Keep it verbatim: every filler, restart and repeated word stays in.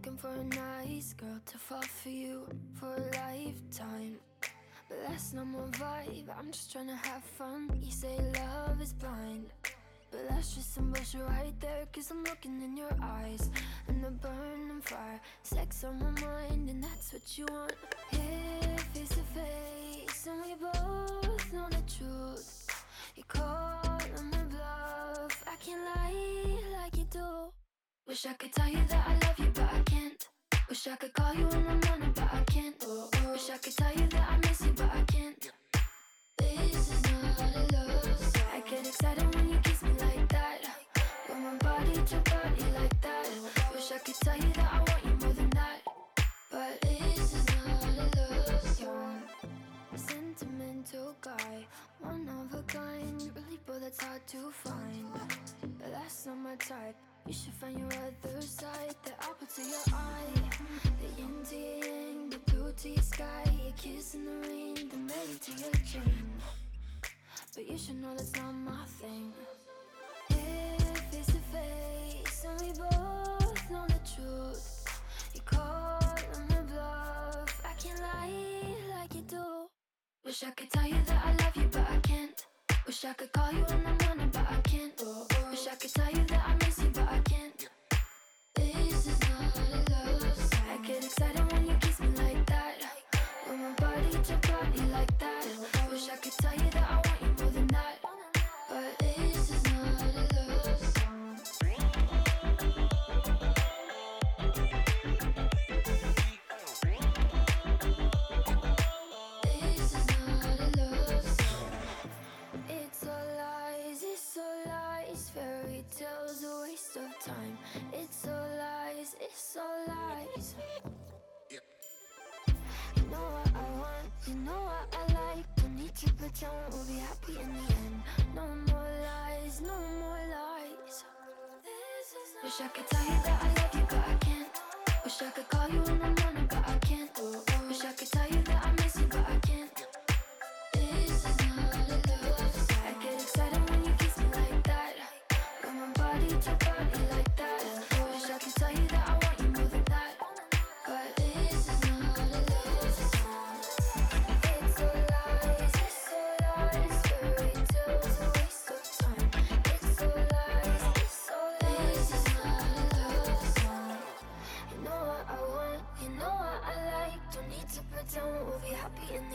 looking for a nice girl to fall for you for a lifetime. But that's not my vibe, I'm just trying to have fun. You say love is blind, but that's just some bullshit right there. Cause I'm looking in your eyes and the burning fire. Sex on my mind and that's what you want. Here face to face and we both know the truth. You calling my bluff, I can't lie like you do. Wish I could tell you that I love you but I can't. Wish I could call you in the morning but I can't. Wish I could tell you that I miss you but I can't. This is not a love song. I get excited when you kiss me like that. When my body to body like that. Wish I could tell you that I want you more than that. But this is not a love song. A sentimental guy, one of a kind. Really, but that's hard to find. But that's not my type. You should find your other side. The apple to your eye, the yin to your yang, the blue to your sky. Your kiss in the rain, the melody to your chain. But you should know that's not my thing. Here, face to face, and we both know the truth. You call on my bluff, I can't lie like you do. Wish I could tell you that I love you, but I can't. Wish I could call you in the morning, but I can't. Wish I could tell you that I miss you, but I can't. This is not a love song. I get excited when you kiss me like that. When my body to body like that. Wish I could tell you that I want you more than that. But this is not a love song. This is not a love song. It's all lies, it's all lies. Fairy tales, a waste of time. It's all lies, it's all lies. You know what I want, you know what I like. Don't need to pretend we'll be happy in the end. No more lies, no more lies. Wish I could tell you that I love you, but I can't. Wish I could call you in the morning, but I can't. Wish I could tell you that I miss you, but I can't. This is not a love song. I get excited when you kiss me like that. When my body to body like that. Wish I could tell you that I want you more than that. But this is not a love song. It's all lies, it's all lies. Fairy tales, a waste of time. It's all lies, it's all lies. This is not a love song. You know what I want, you know what I like. Don't need to pretend we'll be happy in the